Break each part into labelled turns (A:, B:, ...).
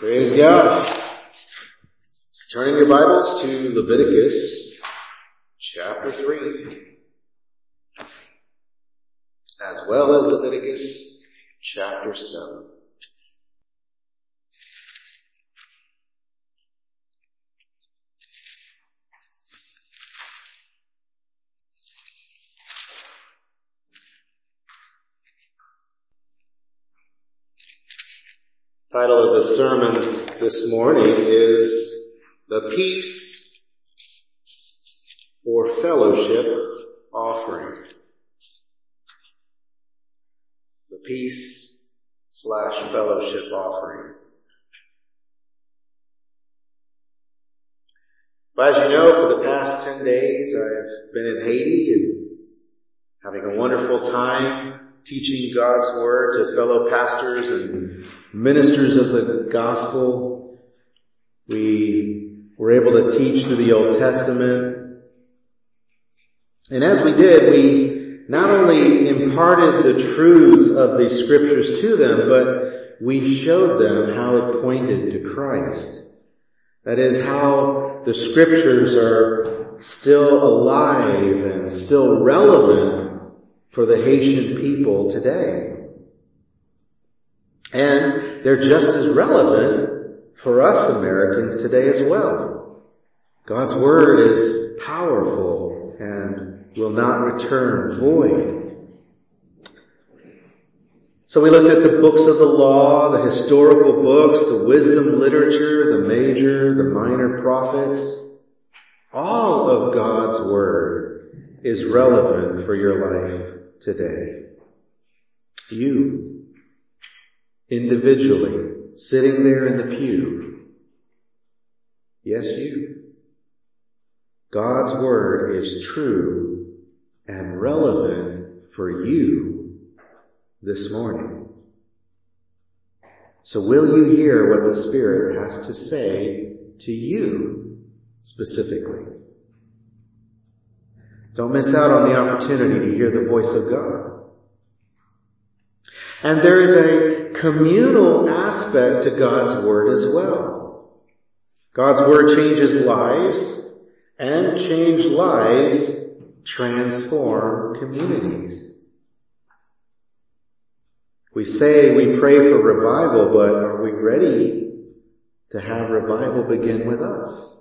A: Praise God. Turning your Bibles to Leviticus chapter 3, as well as Leviticus chapter 7. Title of the sermon this morning is The Peace or Fellowship Offering. The Peace/Fellowship Offering. But as you know, for the past 10 days I've been in Haiti and having a wonderful time teaching God's Word to fellow pastors and ministers of the gospel. We were able to teach through the Old Testament. And as we did, we not only imparted the truths of the scriptures to them, but we showed them how it pointed to Christ. That is, how the scriptures are still alive and still relevant for the Haitian people today. And they're just as relevant for us Americans today as well. God's Word is powerful and will not return void. So we looked at the books of the law, the historical books, the wisdom literature, the major, the minor prophets. All of God's Word is relevant for your life today. You, individually, sitting there in the pew. Yes, you. God's Word is true and relevant for you this morning. So will you hear what the Spirit has to say to you specifically? Don't miss out on the opportunity to hear the voice of God. And there is a communal aspect to God's Word as well. God's Word changes lives, and changed lives transform communities. We say we pray for revival, but are we ready to have revival begin with us?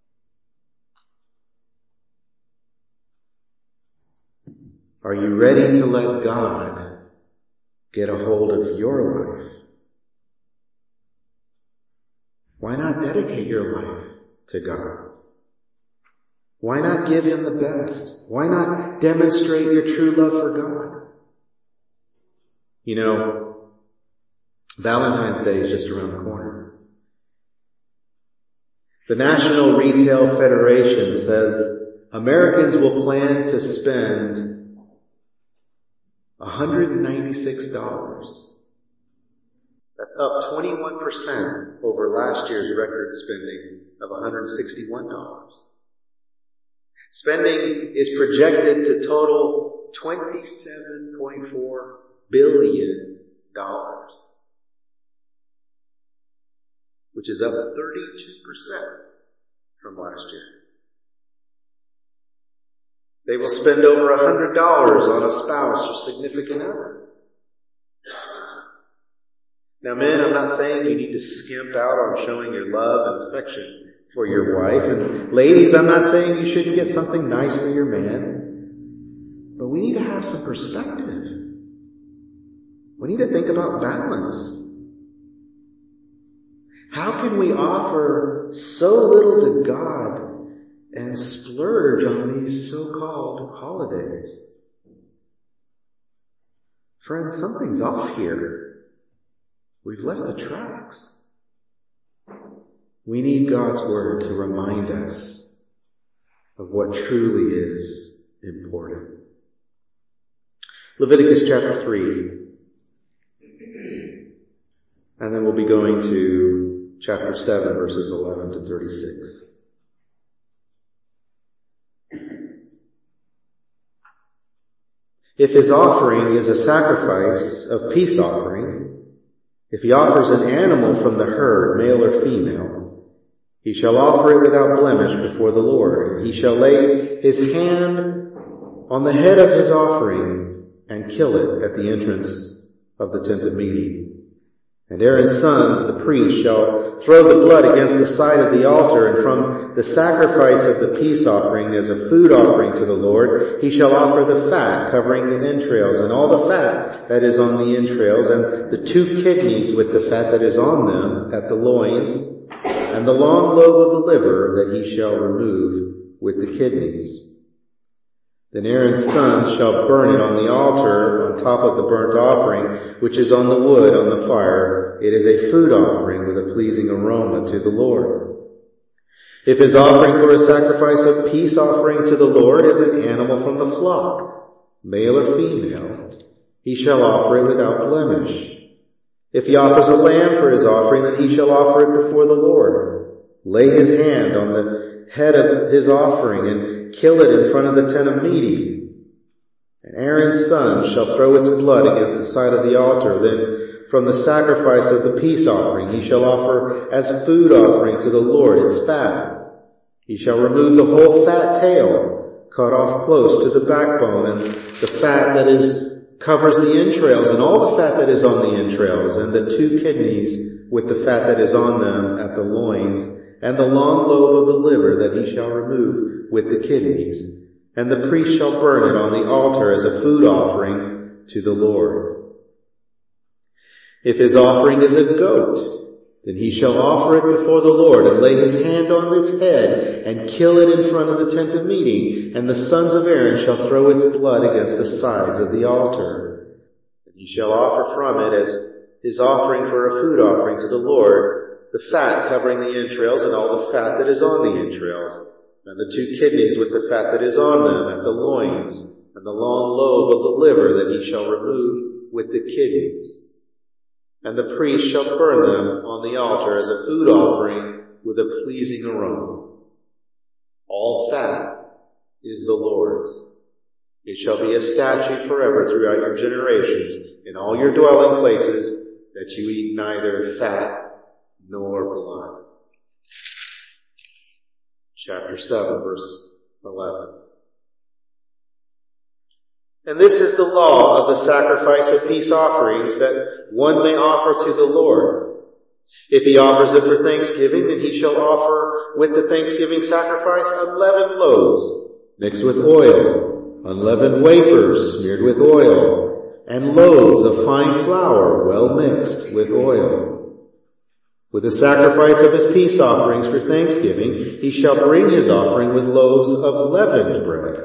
A: Are you ready to let God get a hold of your life? Why not dedicate your life to God? Why not give Him the best? Why not demonstrate your true love for God? You know, Valentine's Day is just around the corner. The National Retail Federation says Americans will plan to spend $196. That's up 21% over last year's record spending of $161. Spending is projected to total $27.4 billion, which is up 32% from last year. They will spend over $100 on a spouse or significant other. Now men, I'm not saying you need to skimp out on showing your love and affection for your wife. And ladies, I'm not saying you shouldn't get something nice for your man. But we need to have some perspective. We need to think about balance. How can we offer so little to God and splurge on these so-called holidays? Friends, something's off here. We've left the tracks. We need God's Word to remind us of what truly is important. Leviticus chapter 3. And then we'll be going to chapter 7, verses 11 to 36. If his offering is a sacrifice of peace offering, If he offers an animal from the herd, male or female, he shall offer it without blemish before the Lord. And he shall lay his hand on the head of his offering and kill it at the entrance of the tent of meeting. And Aaron's sons, the priests, shall throw the blood against the side of the altar, and from the sacrifice of the peace offering as a food offering to the Lord, he shall offer the fat covering the entrails, and all the fat that is on the entrails, and the 2 kidneys with the fat that is on them at the loins, and the long lobe of the liver that he shall remove with the kidneys. Then Aaron's sons shall burn it on the altar on top of the burnt offering, which is on the wood on the fire. It is a food offering with a pleasing aroma to the Lord. If his offering for a sacrifice of peace offering to the Lord is an animal from the flock, male or female, he shall offer it without blemish. If he offers a lamb for his offering, then he shall offer it before the Lord. Lay his hand on the head of his offering and kill it in front of the tent of meeting. And Aaron's son shall throw its blood against the side of the altar. Then from the sacrifice of the peace offering he shall offer as food offering to the Lord its fat. He shall remove the whole fat tail, cut off close to the backbone, and the fat that covers the entrails, and all the fat that is on the entrails, and the 2 kidneys with the fat that is on them at the loins, and the long lobe of the liver that he shall remove with the kidneys. And the priest shall burn it on the altar as a food offering to the Lord. If his offering is a goat, then he shall offer it before the Lord and lay his hand on its head and kill it in front of the tent of meeting. And the sons of Aaron shall throw its blood against the sides of the altar. And he shall offer from it as his offering for a food offering to the Lord the fat covering the entrails and all the fat that is on the entrails, and the 2 kidneys with the fat that is on them at the loins, and the long lobe of the liver that he shall remove with the kidneys. And the priest shall burn them on the altar as a food offering with a pleasing aroma. All fat is the Lord's. It shall be a statute forever throughout your generations in all your dwelling places, that you eat neither fat nor blood. Chapter 7, verse 11. And this is the law of the sacrifice of peace offerings that one may offer to the Lord. If he offers it for thanksgiving, then he shall offer with the thanksgiving sacrifice unleavened loaves mixed with oil, unleavened wafers smeared with oil, and loaves of fine flour well mixed with oil. With the sacrifice of his peace offerings for thanksgiving, he shall bring his offering with loaves of leavened bread.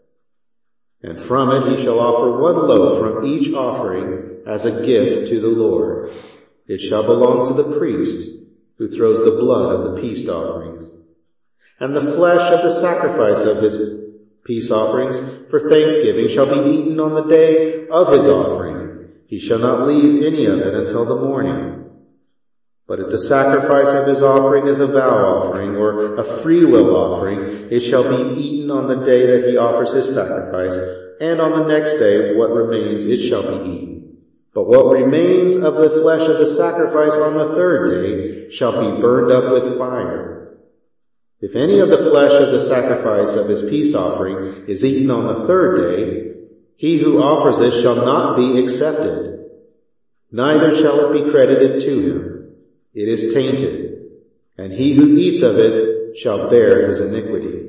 A: And from it he shall offer 1 loaf from each offering as a gift to the Lord. It shall belong to the priest who throws the blood of the peace offerings. And the flesh of the sacrifice of his peace offerings for thanksgiving shall be eaten on the day of his offering. He shall not leave any of it until the morning. But if the sacrifice of his offering is a vow offering or a freewill offering, it shall be eaten on the day that he offers his sacrifice, and on the next day what remains it shall be eaten. But what remains of the flesh of the sacrifice on the 3rd day shall be burned up with fire. If any of the flesh of the sacrifice of his peace offering is eaten on the 3rd day, he who offers it shall not be accepted, neither shall it be credited to him. It is tainted, and he who eats of it shall bear his iniquity.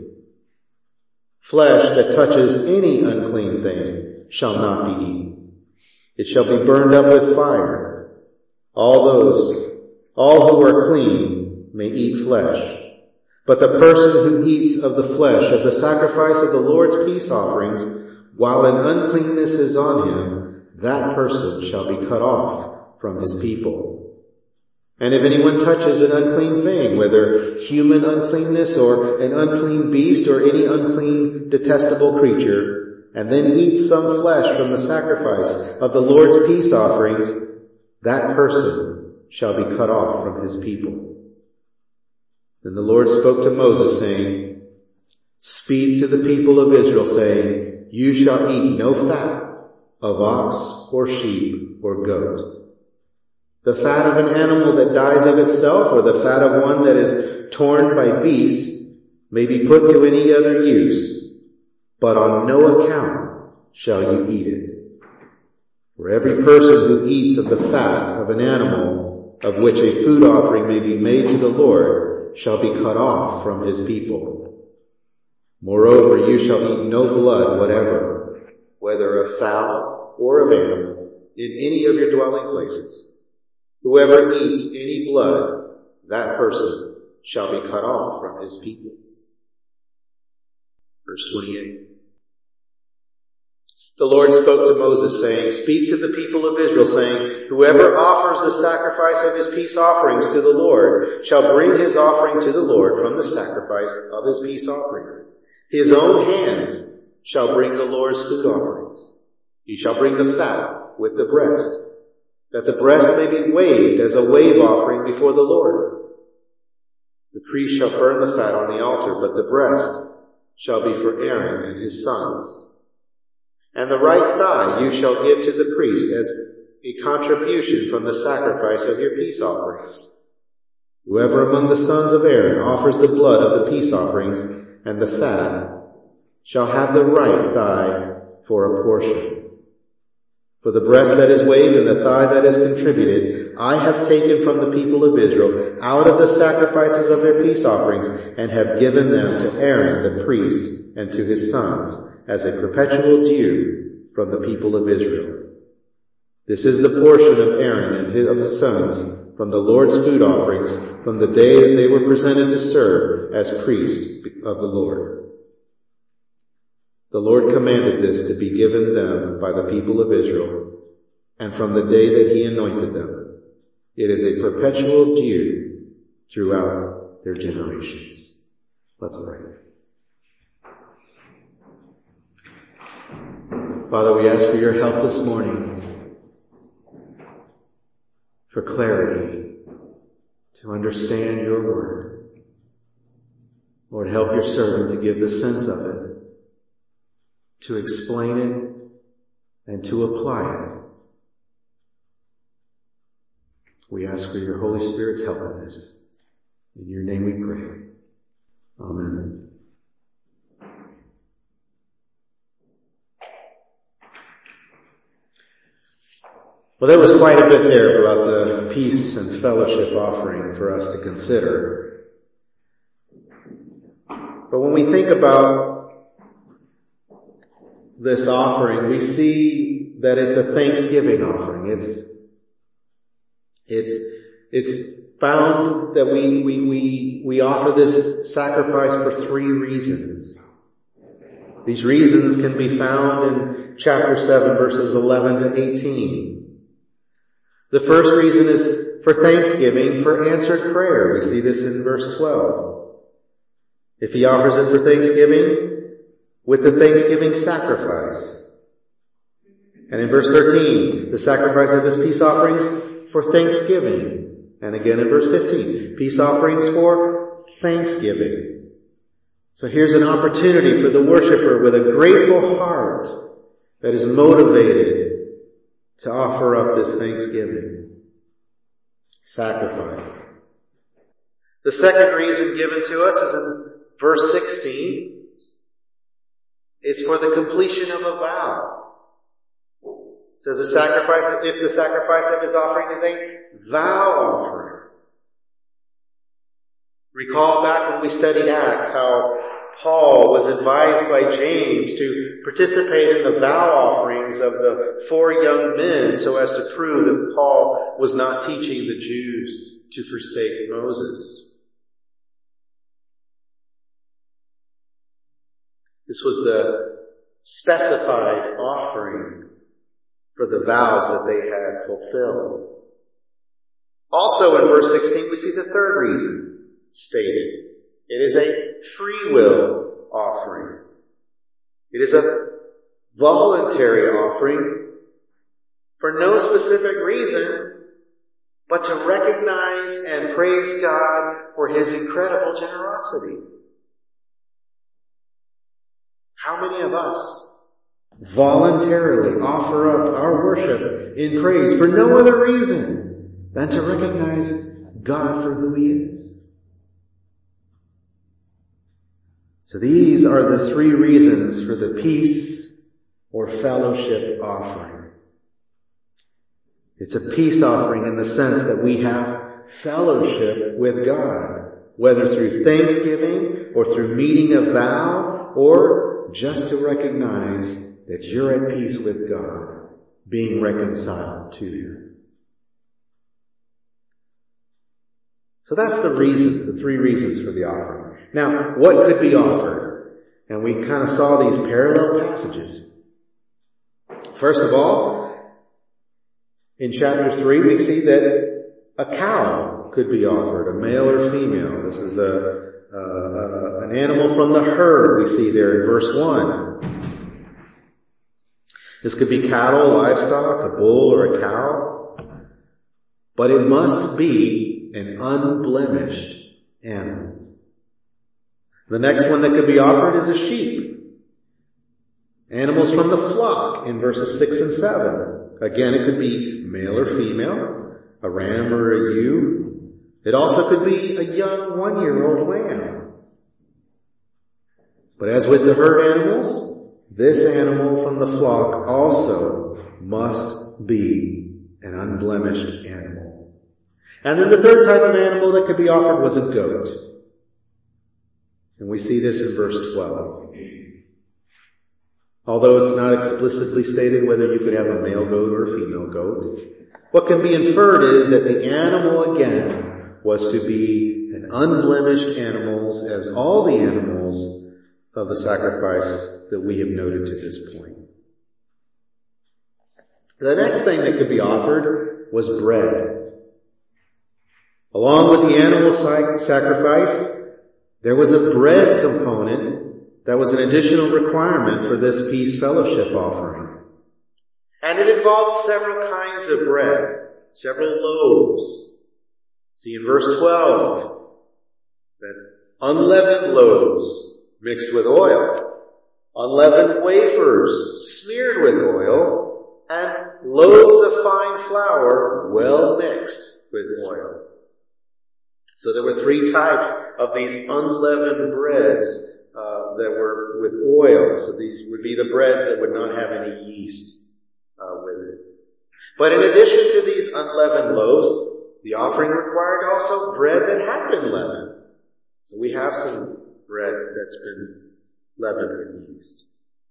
A: Flesh that touches any unclean thing shall not be eaten. It shall be burned up with fire. All who are clean may eat flesh. But the person who eats of the flesh of the sacrifice of the Lord's peace offerings, while an uncleanness is on him, that person shall be cut off from his people. And if anyone touches an unclean thing, whether human uncleanness or an unclean beast or any unclean detestable creature, and then eats some flesh from the sacrifice of the Lord's peace offerings, that person shall be cut off from his people. Then the Lord spoke to Moses, saying, "Speak to the people of Israel, saying, you shall eat no fat of ox or sheep or goat, The fat of an animal that dies of itself, or the fat of one that is torn by beast, may be put to any other use, but on no account shall you eat it. For every person who eats of the fat of an animal, of which a food offering may be made to the Lord, shall be cut off from his people. Moreover, you shall eat no blood whatever, whether of fowl or of animal, in any of your dwelling places. Whoever eats any blood, that person shall be cut off from his people. Verse 28. The Lord spoke to Moses, saying, Speak to the people of Israel, saying, Whoever offers the sacrifice of his peace offerings to the Lord shall bring his offering to the Lord from the sacrifice of his peace offerings. His own hands shall bring the Lord's food offerings. He shall bring the fat with the breast, that the breast may be waved as a wave offering before the Lord. The priest shall burn the fat on the altar, but the breast shall be for Aaron and his sons. And the right thigh you shall give to the priest as a contribution from the sacrifice of your peace offerings. Whoever among the sons of Aaron offers the blood of the peace offerings and the fat shall have the right thigh for a portion. For the breast that is waved and the thigh that is contributed, I have taken from the people of Israel out of the sacrifices of their peace offerings and have given them to Aaron the priest and to his sons as a perpetual due from the people of Israel. This is the portion of Aaron and of his sons from the Lord's food offerings from the day that they were presented to serve as priests of the Lord. The Lord commanded this to be given them by the people of Israel, and from the day that he anointed them. It is a perpetual due throughout their generations. Let's pray. Father, we ask for your help this morning, for clarity to understand your word. Lord, help your servant to give the sense of it, to explain it, and to apply it. We ask for your Holy Spirit's help in this. In your name we pray. Amen. Well, there was quite a bit there about the peace and fellowship offering for us to consider. But when we think about this offering, we see that it's a thanksgiving offering. It's found that we offer this sacrifice for three reasons. These reasons can be found in chapter 7, verses 11 to 18. The first reason is for thanksgiving, for answered prayer. We see this in verse 12. If he offers it for thanksgiving, with the thanksgiving sacrifice. And in verse 13, the sacrifice of his peace offerings for thanksgiving. And again in verse 15, peace offerings for thanksgiving. So here's an opportunity for the worshiper with a grateful heart that is motivated to offer up this thanksgiving sacrifice. The second reason given to us is in verse 16. It's for the completion of a vow. It says if the sacrifice of his offering is a vow offering. Recall back when we studied Acts how Paul was advised by James to participate in the vow offerings of the 4 young men so as to prove that Paul was not teaching the Jews to forsake Moses. This was the specified offering for the vows that they had fulfilled. Also in verse 16, we see the third reason stated. It is a free will offering. It is a voluntary offering for no specific reason, but to recognize and praise God for his incredible generosity. How many of us voluntarily offer up our worship in praise for no other reason than to recognize God for who He is. So these are the three reasons for the peace or fellowship offering. It's a peace offering in the sense that we have fellowship with God, whether through thanksgiving or through meeting a vow or just to recognize that you're at peace with God, being reconciled to Him. So that's the reasons, the three reasons for the offering. Now, what could be offered? And we kind of saw these parallel passages. First of all, in chapter 3, we see that a cow could be offered, a male or female. This is an animal from the herd we see there in verse 1. This could be cattle, livestock, a bull, or a cow. But it must be an unblemished animal. The next one that could be offered is a sheep. Animals from the flock in verses 6 and 7. Again, it could be male or female, a ram or a ewe. It also could be a young 1-year-old lamb. But as with the herd animals, this animal from the flock also must be an unblemished animal. And then the third type of animal that could be offered was a goat. And we see this in verse 12. Although it's not explicitly stated whether you could have a male goat or a female goat, what can be inferred is that the animal again was to be an unblemished animal, as all the animals of the sacrifice that we have noted to this point. The next thing that could be offered was bread. Along with the animal sacrifice, there was a bread component that was an additional requirement for this peace fellowship offering. And it involved several kinds of bread, several loaves. See in verse 12, that unleavened loaves mixed with oil, unleavened wafers smeared with oil, and loaves of fine flour well mixed with oil. So there were three types of these unleavened breads that were with oil. So these would be the breads that would not have any yeast with it. But in addition to these unleavened loaves, the offering required also bread that had been leavened. So we have some bread that's been leavened with yeast.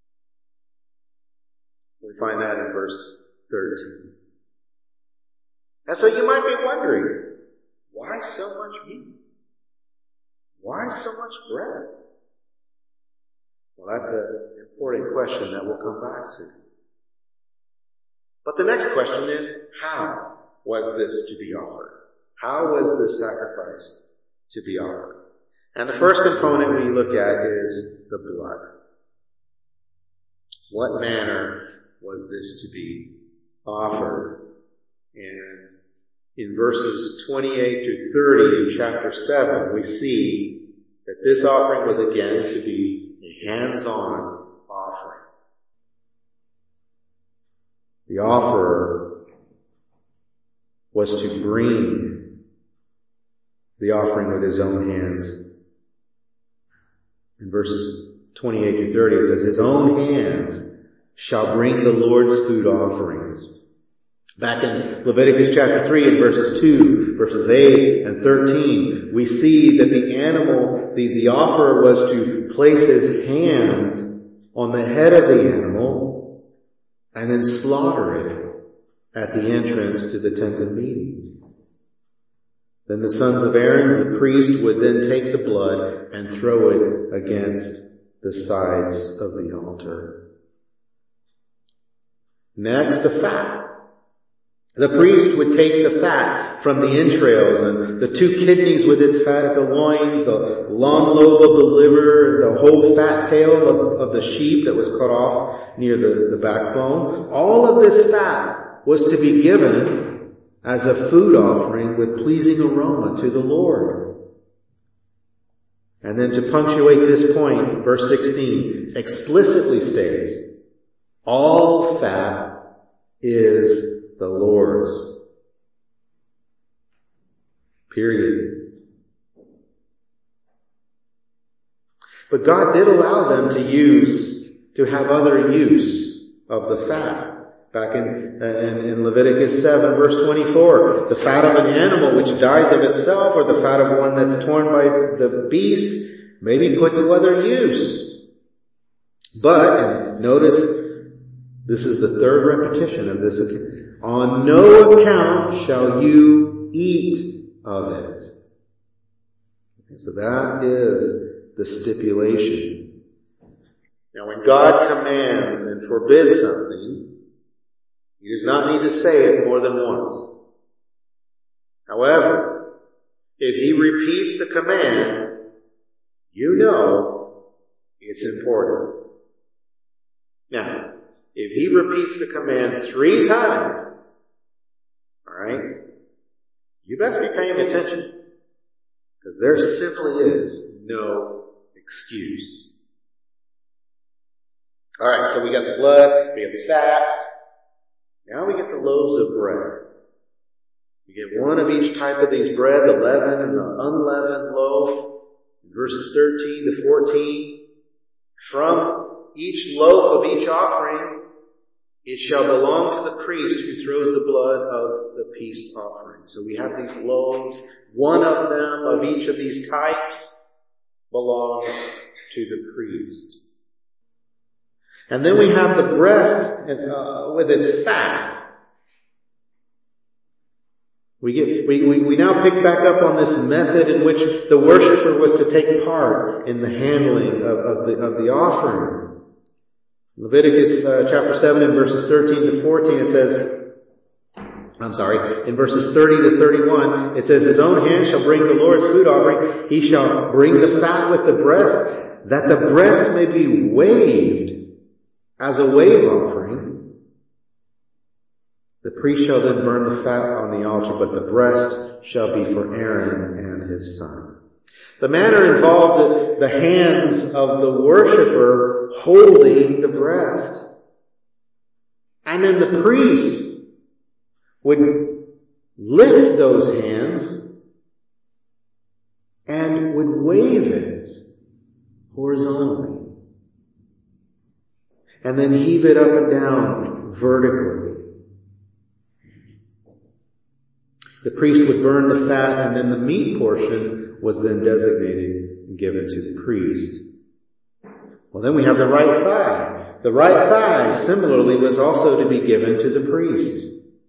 A: We find that in verse 13. And so you might be wondering, why so much meat? Why so much bread? Well, that's an important question that we'll come back to. But the next question is, how was this to be offered? How was this sacrifice to be offered? And the first component we look at is the blood. What manner was this to be offered? And in verses 28 through 30 in chapter 7, we see that this offering was again to be a hands-on offering. The offerer was to bring the offering with his own hands. In verses 28 through 30, it says, his own hands shall bring the Lord's food offerings. Back in Leviticus chapter 3 in verses 2, verses 8 and 13, we see that the animal, the offerer was to place his hand on the head of the animal and then slaughter it at the entrance to the tent of meeting. Then the sons of Aaron, the priest, would then take the blood and throw it against the sides of the altar. Next, the fat. The priest would take the fat from the entrails and the 2 kidneys with its fat at the loins, the long lobe of the liver, the whole fat tail of the sheep that was cut off near the backbone. All of this fat was to be given as a food offering with pleasing aroma to the Lord. And then to punctuate this point, verse 16 explicitly states, all fat is the Lord's. Period. But God did allow them to have other use of the fat. Back in Leviticus 7 verse 24, the fat of an animal which dies of itself, or the fat of one that's torn by the beast, may be put to other use. But, and notice, this is the third repetition of this. On no account shall you eat of it. So that is the stipulation. Now when God commands and forbids something, He does not need to say it more than once. However, if He repeats the command, you know it's important. Now, if He repeats the command 3 times, alright, you best be paying attention. Because there simply is no excuse. Alright, so we got the blood, we got the fat. Now we get the loaves of bread. We get one of each type of these bread, the leavened and the unleavened loaf. In verses 13 to 14. From each loaf of each offering, it shall belong to the priest who throws the blood of the peace offering. So we have these loaves. One of them of each of these types belongs to the priest. And then we have the breast with its fat. We now pick back up on this method in which the worshiper was to take part in the handling of the offering. Leviticus chapter 7 in verses 13 to 14 it says, in verses 30 to 31, it says, His own hand shall bring the Lord's food offering. He shall bring the fat with the breast, that the breast may be waved as a wave offering. The priest shall then burn the fat on the altar, but the breast shall be for Aaron and his son. The manner involved the hands of the worshiper holding the breast. And then the priest would lift those hands and would wave it horizontally. And then heave it up and down vertically. The priest would burn the fat, and then the meat portion was then designated and given to the priest. Well, then we have the right thigh. The right thigh, similarly, was also to be given to the priest.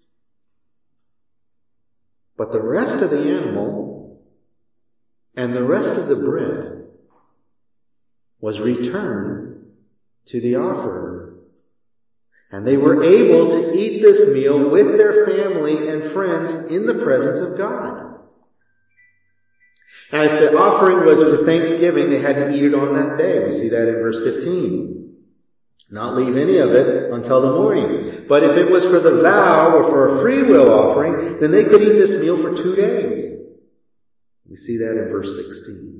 A: But the rest of the animal and the rest of the bread was returned to the offerer. And they were able to eat this meal with their family and friends in the presence of God. Now, if the offering was for Thanksgiving, they had to eat it on that day. We see that in verse 15. Not leave any of it until the morning. But if it was for the vow or for a free will offering, then they could eat this meal for 2 days. We see that in verse 16.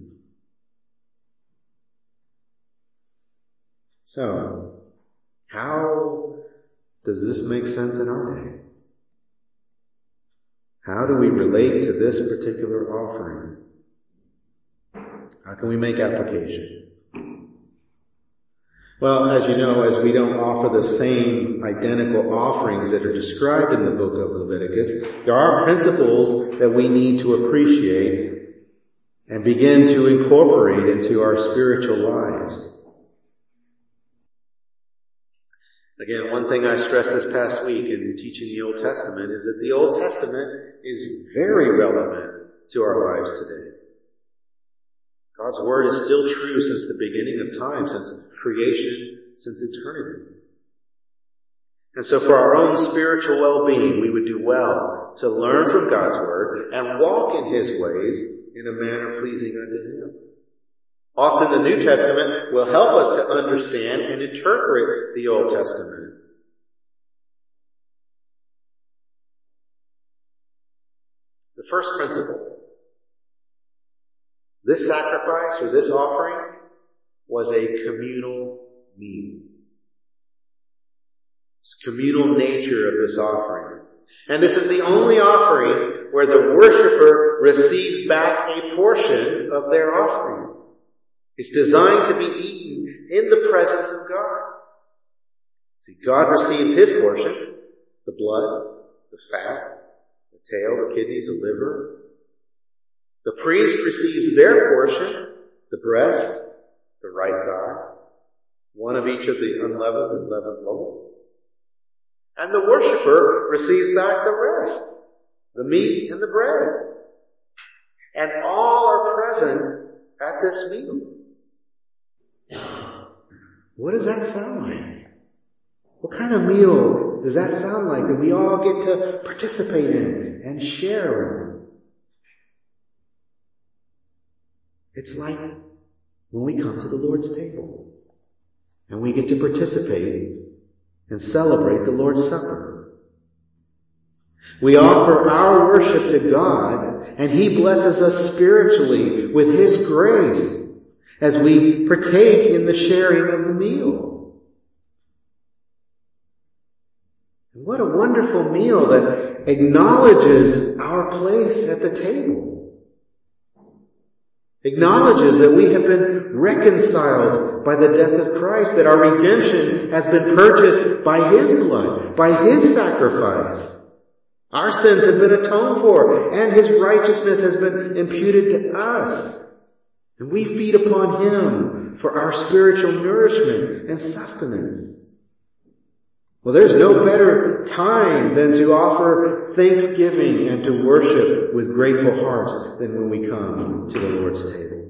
A: So, how does this make sense in our day? How do we relate to this particular offering? How can we make application? Well, as you know, as we don't offer the same identical offerings that are described in the book of Leviticus, there are principles that we need to appreciate and begin to incorporate into our spiritual lives. Again, one thing I stressed this past week in teaching the Old Testament is that the Old Testament is very relevant to our lives today. God's Word is still true since the beginning of time, since creation, since eternity. And so for our own spiritual well-being, we would do well to learn from God's Word and walk in His ways in a manner pleasing unto Him. Often the New Testament will help us to understand and interpret the Old Testament. The first principle. This sacrifice or this offering was a communal meal. It's communal nature of this offering. And this is the only offering where the worshiper receives back a portion of their offering. It's designed to be eaten in the presence of God. See, God receives his portion, the blood, the fat, the tail, the kidneys, the liver. The priest receives their portion, the breast, the right thigh, one of each of the unleavened and leavened loaves. And the worshiper receives back the rest, the meat and the bread. And all are present at this meal. What does that sound like? What kind of meal does that sound like that we all get to participate in and share in? It's like when we come to the Lord's table and we get to participate and celebrate the Lord's Supper. We offer our worship to God, and he blesses us spiritually with his grace as we partake in the sharing of the meal. And what a wonderful meal that acknowledges our place at the table. Acknowledges that we have been reconciled by the death of Christ, that our redemption has been purchased by his blood, by his sacrifice. Our sins have been atoned for, and his righteousness has been imputed to us. And we feed upon him for our spiritual nourishment and sustenance. Well, there's no better time than to offer thanksgiving and to worship with grateful hearts than when we come to the Lord's table.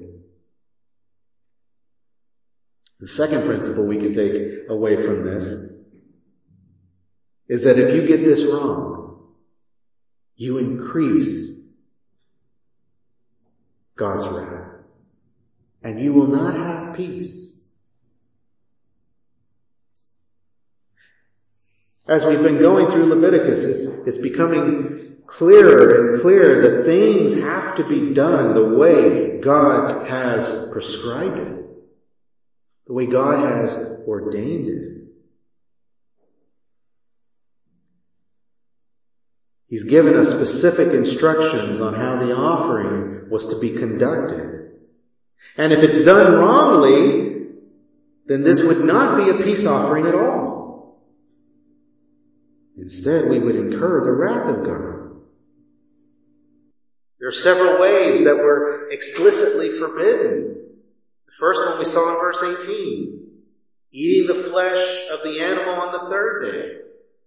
A: The second principle we can take away from this is that if you get this wrong, you increase God's wrath, and you will not have peace. As we've been going through Leviticus, it's becoming clearer and clearer that things have to be done the way God has prescribed it, the way God has ordained it. He's given us specific instructions on how the offering was to be conducted. And if it's done wrongly, then this would not be a peace offering at all. Instead, we would incur the wrath of God. There are several ways that were explicitly forbidden. The first one we saw in verse 18. Eating the flesh of the animal on the third day.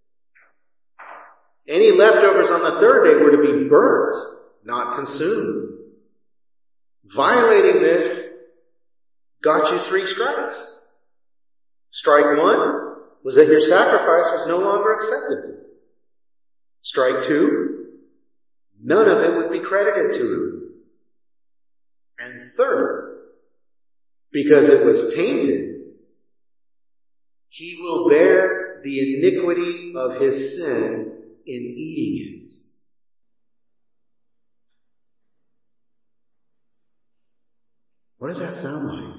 A: Any leftovers on the third day were to be burnt, not consumed. Violating this got you 3 strikes. Strike 1 was that your sacrifice was no longer accepted. Strike 2, none of it would be credited to him. And third, because it was tainted, he will bear the iniquity of his sin in eating it. What does that sound like?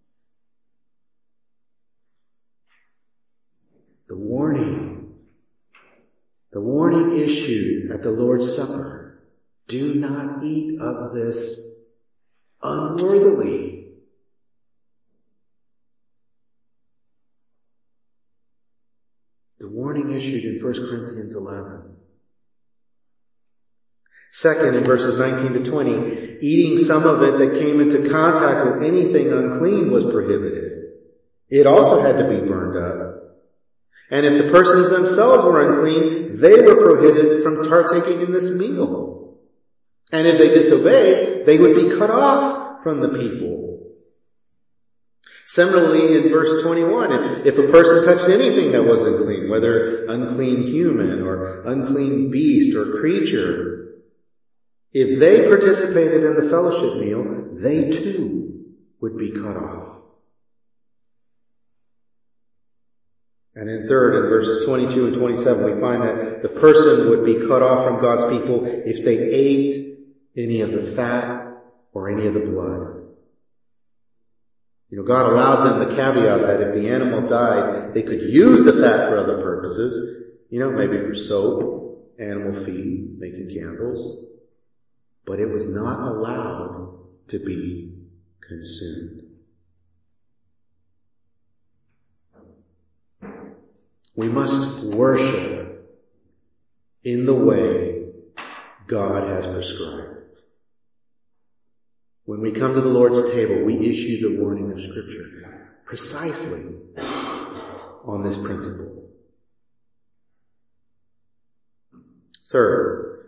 A: The warning issued at the Lord's Supper. Do not eat of this unworthily. The warning issued in 1 Corinthians 11. Second, in verses 19 to 20, eating some of it that came into contact with anything unclean was prohibited. It also had to be burned up. And if the persons themselves were unclean, they were prohibited from partaking in this meal. And if they disobeyed, they would be cut off from the people. Similarly, in verse 21, if a person touched anything that was unclean, whether unclean human or unclean beast or creature, if they participated in the fellowship meal, they too would be cut off. And then third, in verses 22 and 27, we find that the person would be cut off from God's people if they ate any of the fat or any of the blood. God allowed them the caveat that if the animal died, they could use the fat for other purposes, maybe for soap animal feed, making candles, but it was not allowed to be consumed. We must worship in the way God has prescribed. When we come to the Lord's table, we issue the warning of Scripture precisely on this principle. Third,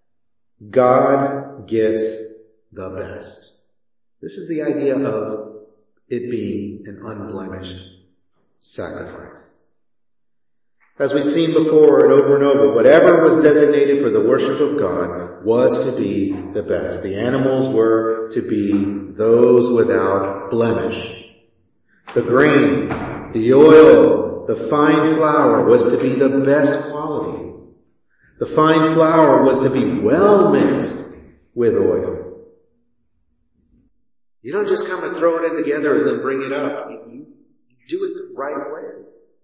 A: God gets the best. This is the idea of it being an unblemished sacrifice. As we've seen before and over, whatever was designated for the worship of God was to be the best. The animals were to be those without blemish. The grain, the oil, the fine flour was to be the best quality. The fine flour was to be well mixed with oil. You don't just come and throw it in together and then bring it up. You do it the right way.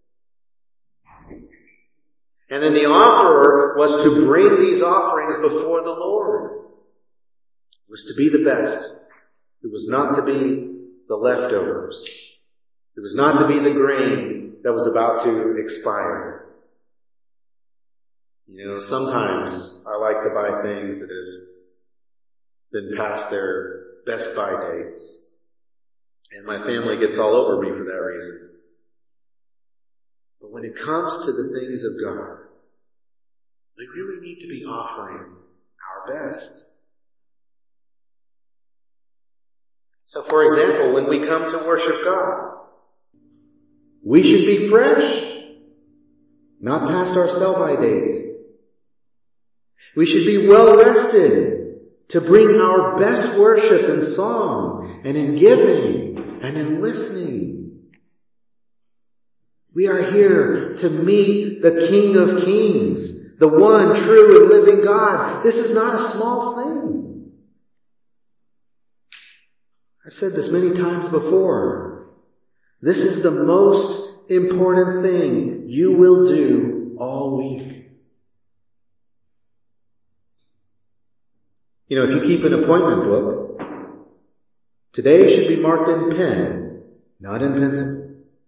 A: And then the offerer was to bring these offerings before the Lord. It was to be the best. It was not to be the leftovers. It was not to be the grain that was about to expire. You know, sometimes I like to buy things that have been past their best buy dates. And my family gets all over me for that reason. But when it comes to the things of God, we really need to be offering our best. So for example, when we come to worship God, we should be fresh, not past our sell-by date. We should be well rested to bring our best worship in song and in giving and in listening. We are here to meet the King of Kings, the one true and living God. This is not a small thing. I've said this many times before. This is the most important thing you will do all week. You know, if you keep an appointment book, today should be marked in pen, not in pencil.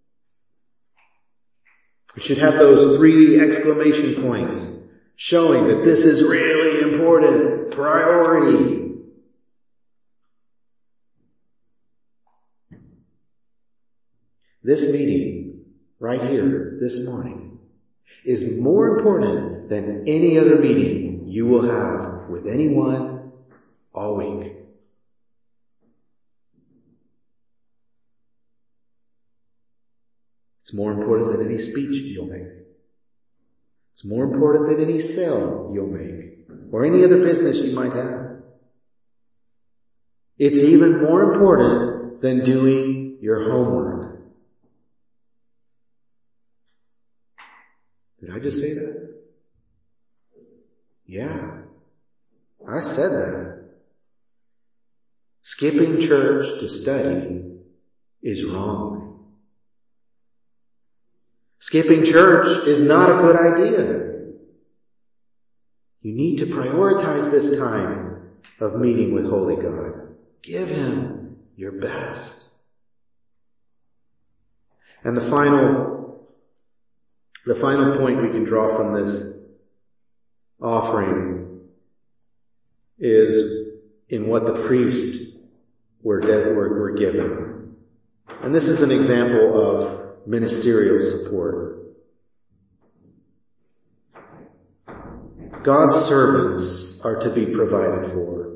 A: You should have those 3 exclamation points showing that this is really important, priority. This meeting right here this morning is more important than any other meeting you will have with anyone all week. It's more important than any speech you'll make. It's more important than any sale you'll make or any other business you might have. It's even more important than doing your homework. Did I just say that? Yeah, I said that. Skipping church to study is wrong. Skipping church is not a good idea. You need to prioritize this time of meeting with Holy God. Give Him your best. And the final point we can draw from this offering is in what the priests were given. And this is an example of ministerial support. God's servants are to be provided for.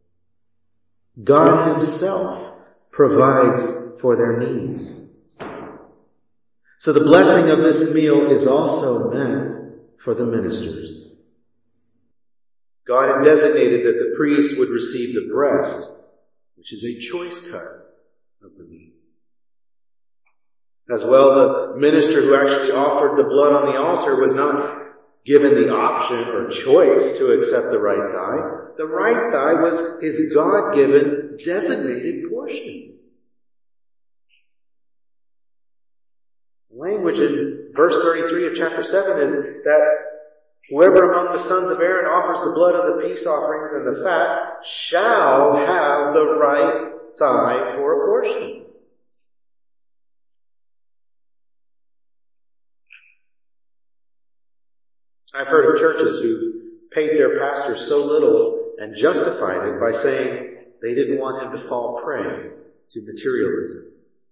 A: God Himself provides for their needs. So the blessing of this meal is also meant for the ministers. God had designated that the priest would receive the breast, which is a choice cut of the meat. As well, the minister who actually offered the blood on the altar was not given the option or choice to accept the right thigh. The right thigh was his God-given designated portion. Language in verse 33 of chapter 7 is that Whoever among the sons of Aaron offers the blood of the peace offerings and the fat shall have the right thigh for a portion. I've heard of churches who paid their pastors so little and justified it by saying they didn't want him to fall prey to materialism.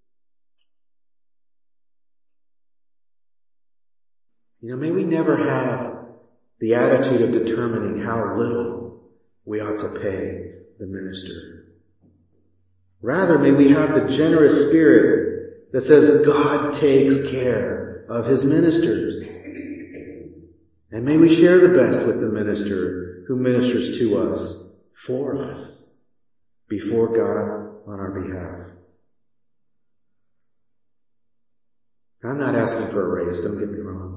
A: May we never have the attitude of determining how little we ought to pay the minister. Rather, may we have the generous spirit that says God takes care of his ministers. And may we share the best with the minister who ministers to us, for us, before God on our behalf. I'm not asking for a raise, don't get me wrong.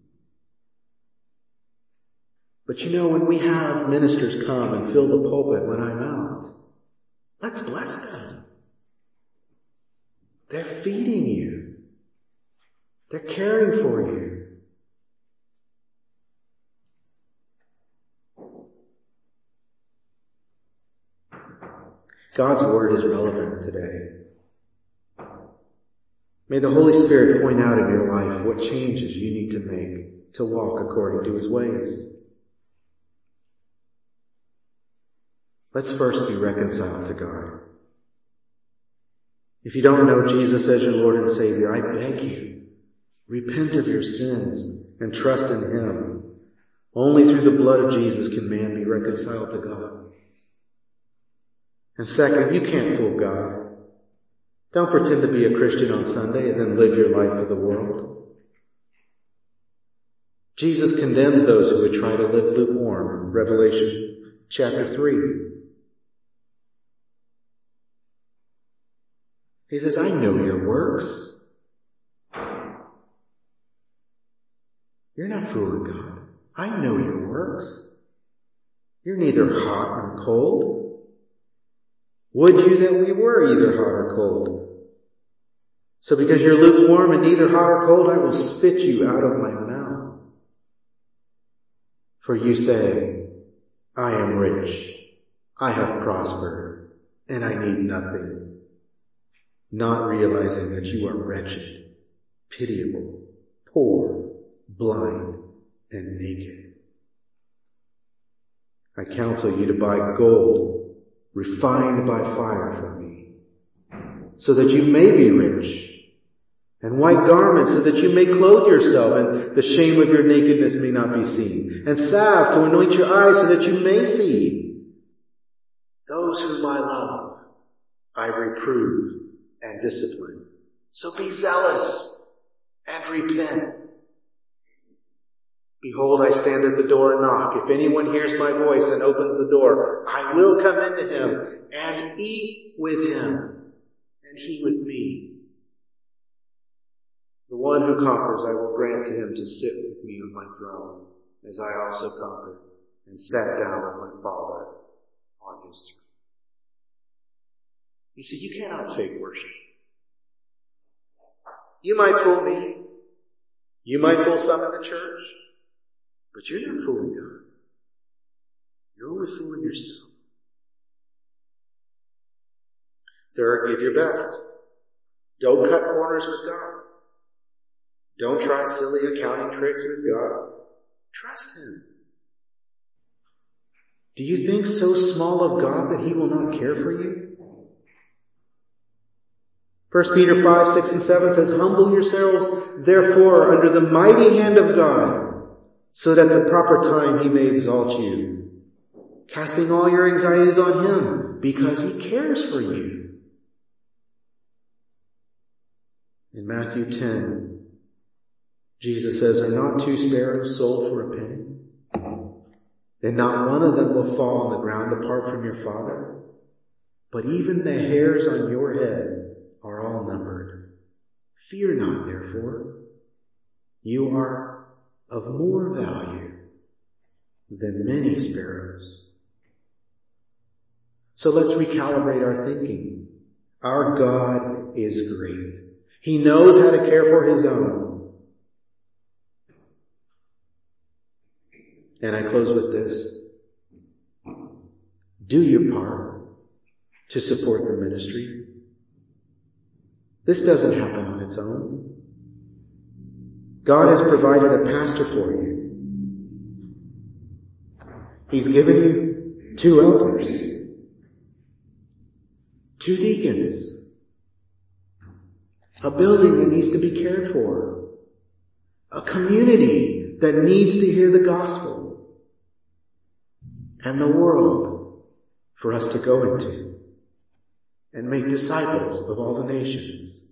A: But when we have ministers come and fill the pulpit when I'm out, let's bless them. They're feeding you. They're caring for you. God's word is relevant today. May the Holy Spirit point out in your life what changes you need to make to walk according to his ways. Let's first be reconciled to God. If you don't know Jesus as your Lord and Savior, I beg you, repent of your sins and trust in him. Only through the blood of Jesus can man be reconciled to God. And second, you can't fool God. Don't pretend to be a Christian on Sunday and then live your life for the world. Jesus condemns those who would try to live lukewarm in Revelation chapter 3. He says, I know your works. You're not fooling God. I know your works. You're neither hot nor cold. Would you that we were either hot or cold? So because you're lukewarm and neither hot or cold, I will spit you out of my mouth. For you say, I am rich, I have prospered, and I need nothing. Not realizing that you are wretched, pitiable, poor, blind, and naked. I counsel you to buy gold refined by fire from me, so that you may be rich, and white garments so that you may clothe yourself, and the shame of your nakedness may not be seen, and salve to anoint your eyes so that you may see. Those whom I love, I reprove and discipline. So be zealous and repent. Behold, I stand at the door and knock. If anyone hears my voice and opens the door, I will come into him and eat with him, and he with me. The one who conquers, I will grant to him to sit with me on my throne, as I also conquered and sat down with my Father on his throne. You see, you cannot fake worship. You might fool me. You might fool some in the church. But you're not fooling God. You're only fooling yourself. Third, give your best. Don't cut corners with God. Don't try silly accounting tricks with God. Trust him. Do you think so small of God that he will not care for you? 1 Peter 5, 6, and 7 says, humble yourselves, therefore, under the mighty hand of God, so that at the proper time he may exalt you, casting all your anxieties on him, because he cares for you. In Matthew 10, Jesus says, are not 2 sparrows sold for a penny? And not one of them will fall on the ground apart from your Father? But even the hairs on your head are all numbered. Fear not, therefore. You are of more value than many sparrows. So let's recalibrate our thinking. Our God is great. He knows how to care for his own. And I close with this. Do your part to support the ministry. This doesn't happen on its own. God has provided a pastor for you. He's given you 2 elders, 2 deacons, a building that needs to be cared for, a community that needs to hear the gospel, and the world for us to go into and make disciples of all the nations.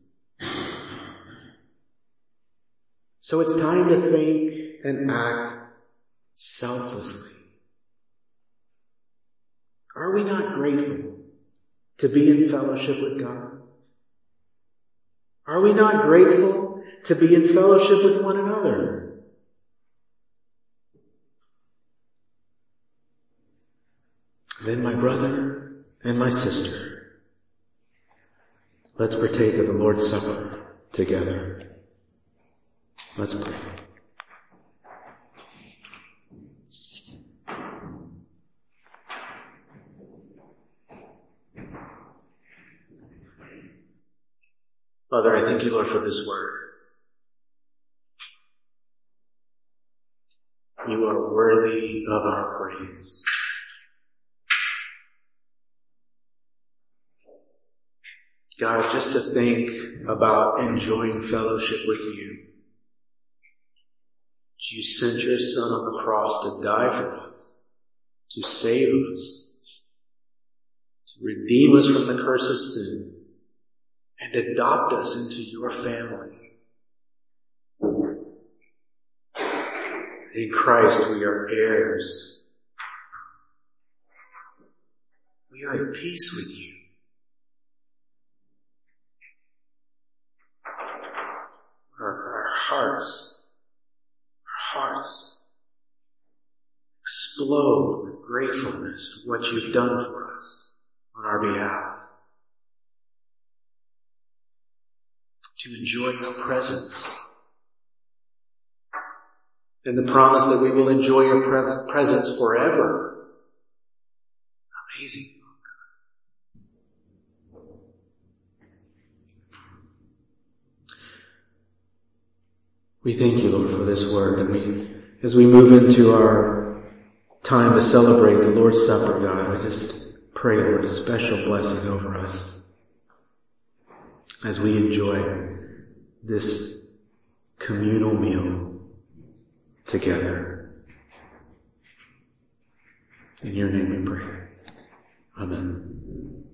A: So it's time to think and act selflessly. Are we not grateful to be in fellowship with God? Are we not grateful to be in fellowship with one another? Then, my brother and my sister, let's partake of the Lord's Supper together. Let's pray. Father, I thank you, Lord, for this word. You are worthy of our praise. God, just to think about enjoying fellowship with you. You sent your Son on the cross to die for us, to save us, to redeem us from the curse of sin, and adopt us into your family. In Christ we are heirs. We are at peace with you. Our hearts explode with gratefulness for what you've done for us on our behalf. To enjoy your presence. And the promise that we will enjoy your presence forever. Amazing. We thank you, Lord, for this word. And as we move into our time to celebrate the Lord's Supper, God, I just pray, Lord, a special blessing over us as we enjoy this communal meal together. In your name we pray. Amen.